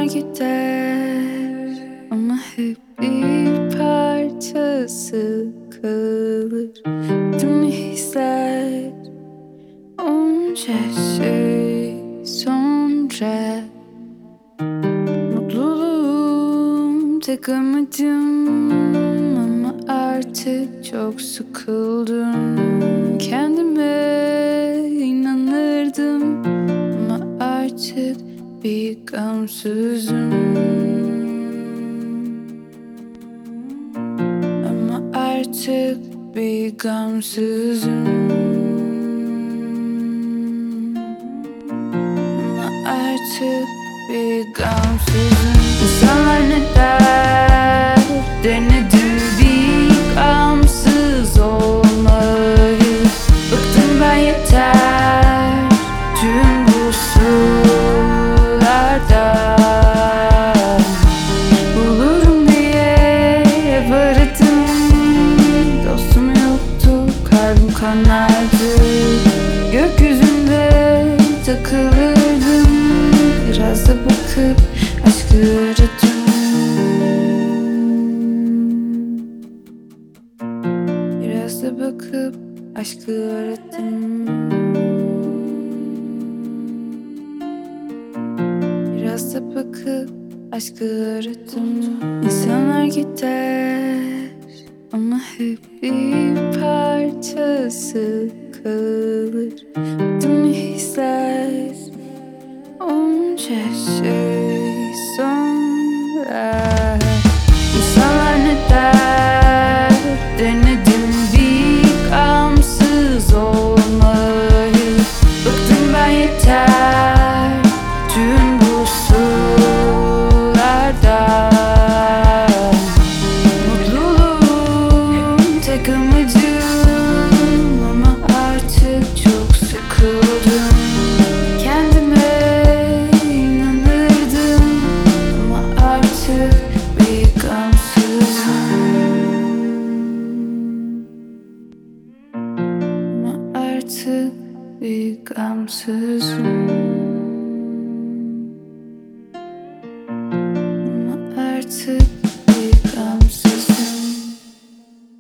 İnsanlar gider ama hep bir parçası kalır. Tüm hisler onca şey sonra. Mutluluğum tek amacım ama artık çok sıkıldım. Kendime inanırdım ama artık bir gamsızım. Ama artık bir gamsızım. Ama artık bir gamsızım. İnsanlar ne der? Denedim bir gamsız olmayı. Bıktım ben yeter tüm bu sulardan. Bulurum diye hep aradım, dostum yoktu, kalbim kanardı. Gökyüzünde takılırdım, biraz da bakıp aşkı aradım. Biraz da bakıp aşkı aradım. Biraz da bakıp aşkı aradım. İnsanlar gider ama hep bir parçası kalır. Tüm hisler onca şey sonra. İnsanlar ne der? Denedim bir gamsız olmayı. Bıktım ben yeter tüm bu sulardan. Mutluluğum tek amacım ama artık çok sıkıldım. Kendime inanırdım ama artık bir gamsızım. Ama artık bir gamsızım.